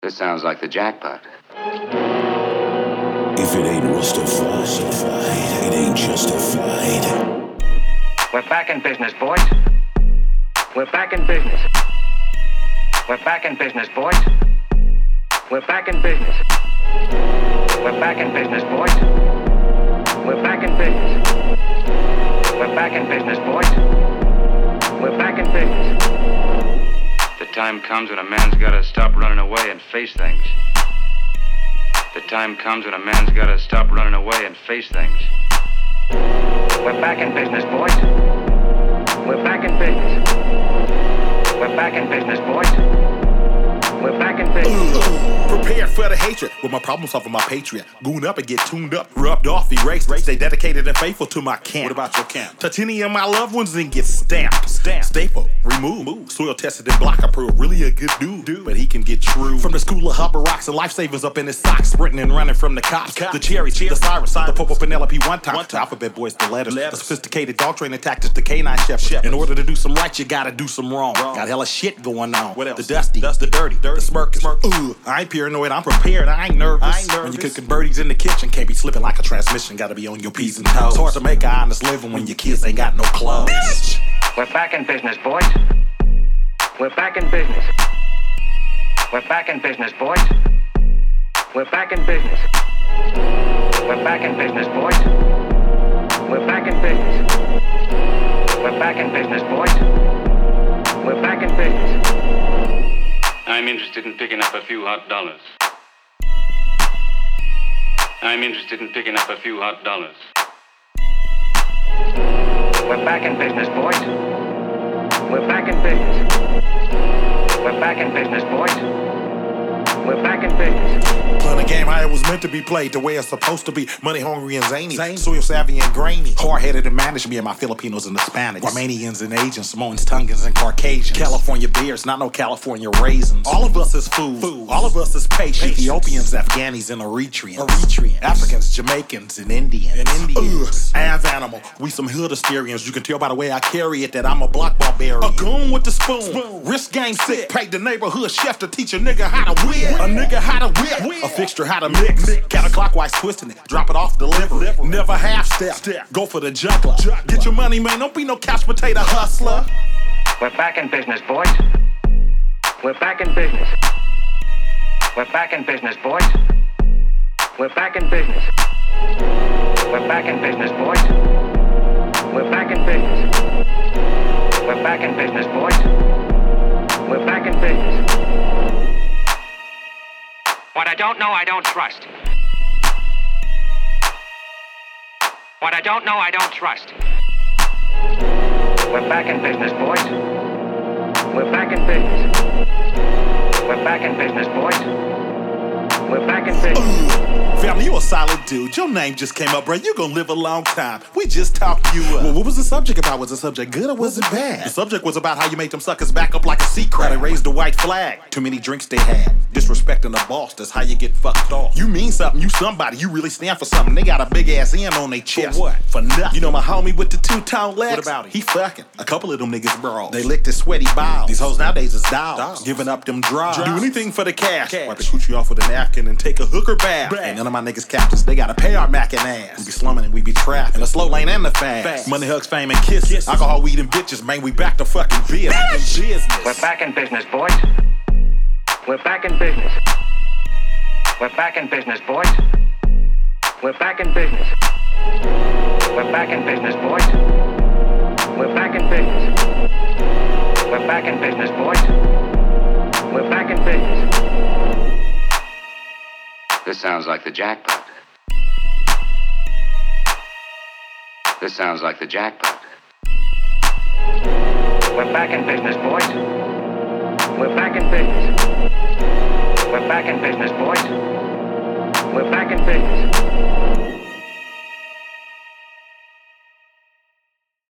This sounds like the jackpot. If it ain't justified, it ain't justified. We're back in business, boys. We're back in business. We're back in business, boys. We're back in business. We're back in business, boys. We're back in business. We're back in business, boys. We're back in business. The time comes when a man's gotta stop running away and face things. The time comes when a man's gotta stop running away and face things. We're back in business, boys. We're back in business. We're back in business, boys. We're back in business. Prepared for the hatred with my problem solving, my patriot. Goon up and get tuned up, rubbed off, erased. Stay dedicated and faithful to my camp. What about your camp? Touch any of my loved ones and get stamped. Staple, remove. Soil tested and block approved. Really a good dude, but he can get true. From the school of Hubba Rocks and lifesavers up in his socks, sprinting and running from the cops. The cherries, the Cyrus, the Popo Penelope one time. The alphabet boys, the letters. The sophisticated dog training tactics, the canine shepherd. In order to do some right, you gotta do some wrong. Got hella shit going on. What else? The dusty, the dirty, the smirkers. I ain't paranoid, I'm prepared, I ain't nervous. When you cooking birdies in the kitchen, can't be slipping like a transmission. Gotta be on your P's and toes. It's hard to make an honest living when your kids ain't got no clothes. Bitch! We're back in business, boys. We're back in business. We're back in business, boys. We're back in business. We're back in business, boys. We're back in business. We're back in business, boys. We're back in business. I'm interested in picking up a few hot dollars. I'm interested in picking up a few hot dollars. We're back in business, boys. We're back in business. We're back in business, boys. We're back in business. Playing a game how it was meant to be played, the way it's supposed to be. Money hungry and zany, soil savvy and grainy. Hard-headed and managed, me and my Filipinos and Hispanics. Romanians and Asians, Samoans, Tongans and Caucasians. California beers, not no California raisins. All of us is food. All of us is patient. Ethiopians, Afghanis, and Eritreans. Africans, Jamaicans, and Indians. As animal, we some hood Asterians. You can tell by the way I carry it that I'm a block barbarian. A goon with the spoon. Wrist game sick. Paid the neighborhood chef to teach a nigga how to whip. A nigga how to whip. A fixture how to mix. Counterclockwise twisting it. Drop it off delivery. Never half step. Go for the juggler. Get your money, man. Don't be no couch potato hustler. We're back in business, boys. We're back in business. We're back in business, boys. We're back in business. We're back in business, boys. We're back in business. We're back in business, boys. We're back in business. What I don't know, I don't trust. What I don't know, I don't trust. We're back in business, boys. We're back in business. We're back in business, boys. We're back in business. Family, you a solid dude. Your name just came up, bro. You gonna live a long time. We just talked you up. Well, what was the subject about? Was the subject good or was it bad? The subject was about how you made them suckers back up like a sea crab. They raised the white flag. Too many drinks they had. Disrespecting the boss, that's how you get fucked off. You mean something, you somebody, you really stand for something. They got a big ass N on their chest. For what? For nothing. You know my homie with the two-tone legs? What about him? He fucking. A couple of them niggas brawled. They licked his sweaty balls. These hoes nowadays is dogs. Giving up them draws. Do anything for the cash. Wipe the coochie off with a napkin and take a hooker bath. And none of my niggas captains, they gotta pay our mackin' ass. We be slumming and we be trapped in the slow lane and the fast. Money, hugs, fame, and kisses. Alcohol, weed, and bitches, man, we back to fucking business. We're back in business, boys. We're back in business. We're back in business, boys. We're back in business. We're back in business, boys. We're back in business. We're back in business, boys. We're back in business. This sounds like the jackpot. This sounds like the jackpot. We're back in business, boys. We're back in business. We're back in business, boys. We're back in business.